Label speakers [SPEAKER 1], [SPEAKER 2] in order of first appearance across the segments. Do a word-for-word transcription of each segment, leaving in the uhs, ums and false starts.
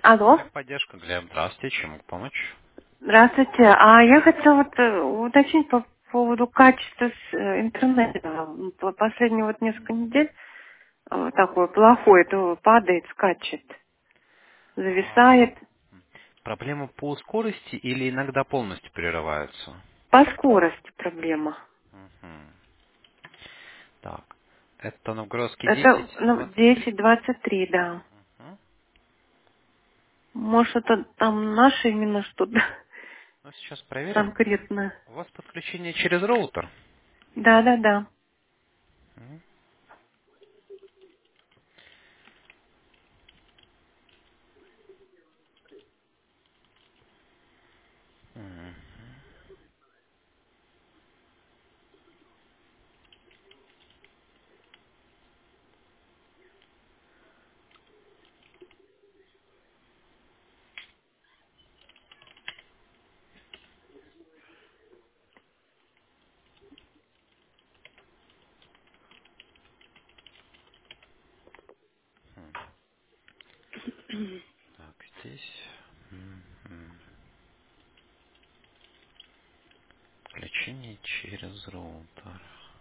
[SPEAKER 1] Алло,
[SPEAKER 2] Поддержка, Глеб. Здравствуйте, чем могу помочь?
[SPEAKER 1] здравствуйте. А я хотела вот э, уточнить по поводу качества с, э, интернета. М, по- Последние вот несколько недель э, такое плохое, то падает, скачет,
[SPEAKER 2] А,
[SPEAKER 1] зависает.
[SPEAKER 2] проблема по скорости или иногда полностью прерывается?
[SPEAKER 1] По скорости проблема.
[SPEAKER 2] Мгм. Так, это Новгородский
[SPEAKER 1] Это
[SPEAKER 2] десять
[SPEAKER 1] ну,
[SPEAKER 2] двадцать три.
[SPEAKER 1] десять двадцать три, да.
[SPEAKER 2] Мгм.
[SPEAKER 1] Может, это там наше именно что-то
[SPEAKER 2] Ну, сейчас проверим.
[SPEAKER 1] конкретно.
[SPEAKER 2] У вас подключение через роутер?
[SPEAKER 1] Да, да, да.
[SPEAKER 2] Мгм. Мгм. Так, здесь. Мгм. Подключение через роутер.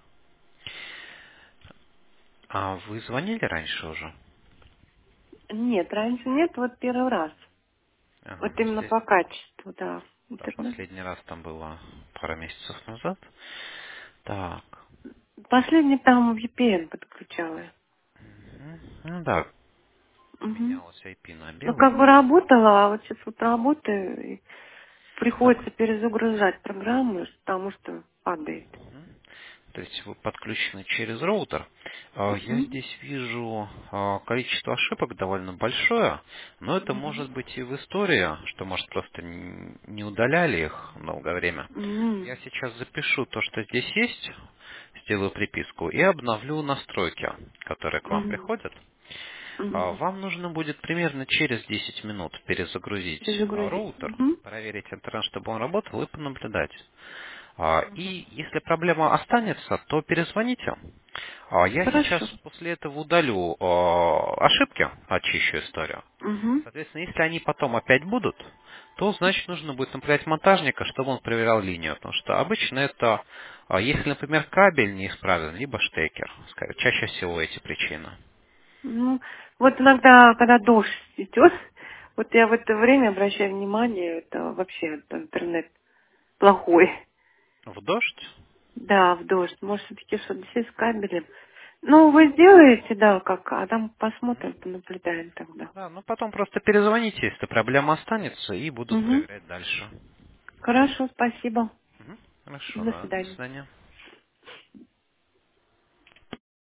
[SPEAKER 2] А вы звонили раньше уже?
[SPEAKER 1] Нет, раньше нет, вот первый раз.
[SPEAKER 2] Ага,
[SPEAKER 1] Вот
[SPEAKER 2] ну,
[SPEAKER 1] именно
[SPEAKER 2] след-
[SPEAKER 1] по качеству, да,
[SPEAKER 2] да,
[SPEAKER 1] интернет.
[SPEAKER 2] последний раз там было пару месяцев назад. Так.
[SPEAKER 1] Последний там V P N подключала.
[SPEAKER 2] Мгм. Ну да,
[SPEAKER 1] Мгм.
[SPEAKER 2] менялось ай пи на
[SPEAKER 1] Ну,
[SPEAKER 2] белый.
[SPEAKER 1] как бы работала, а вот сейчас вот работаю, и
[SPEAKER 2] Ну,
[SPEAKER 1] приходится перезагружать программу, потому что падает.
[SPEAKER 2] мгм. То есть вы подключены через роутер. А, Я
[SPEAKER 1] Мгм.
[SPEAKER 2] здесь вижу а, количество ошибок довольно большое, но это
[SPEAKER 1] Мгм.
[SPEAKER 2] может быть и в истории, что может просто н- не удаляли их долгое время.
[SPEAKER 1] М.
[SPEAKER 2] Я сейчас запишу то, что здесь есть, сделаю приписку и обновлю настройки, которые к вам
[SPEAKER 1] Мгм.
[SPEAKER 2] приходят. А,
[SPEAKER 1] Мгм.
[SPEAKER 2] Вам нужно будет примерно через десять минут перезагрузить а,
[SPEAKER 1] Перезагрузить.
[SPEAKER 2] роутер,
[SPEAKER 1] Мгм.
[SPEAKER 2] проверить интернет, чтобы он работал, и понаблюдать. А, И если проблема останется, то перезвоните. А, Я сейчас
[SPEAKER 1] Хорошо.
[SPEAKER 2] после этого удалю а, ошибки, очищу историю.
[SPEAKER 1] Мгм.
[SPEAKER 2] Соответственно, если они потом опять будут, то значит нужно будет направлять монтажника, чтобы он проверял линию. Потому что обычно это, а, если, например, кабель неисправен, либо штекер. Скорее, чаще всего эти причины.
[SPEAKER 1] Ну, вот иногда, когда дождь идет, вот я в это время обращаю внимание, это вообще это интернет плохой.
[SPEAKER 2] В дождь?
[SPEAKER 1] Да, в дождь. Может, все-таки что здесь с кабелем. Ну, вы сделаете, да, как, а там посмотрим, понаблюдаем тогда.
[SPEAKER 2] Да, ну потом просто перезвоните, если проблема останется, и будут
[SPEAKER 1] Угу.
[SPEAKER 2] проверять дальше.
[SPEAKER 1] Хорошо, спасибо.
[SPEAKER 2] Мгм. Хорошо,
[SPEAKER 1] До
[SPEAKER 2] да. До
[SPEAKER 1] свидания.
[SPEAKER 2] свидания.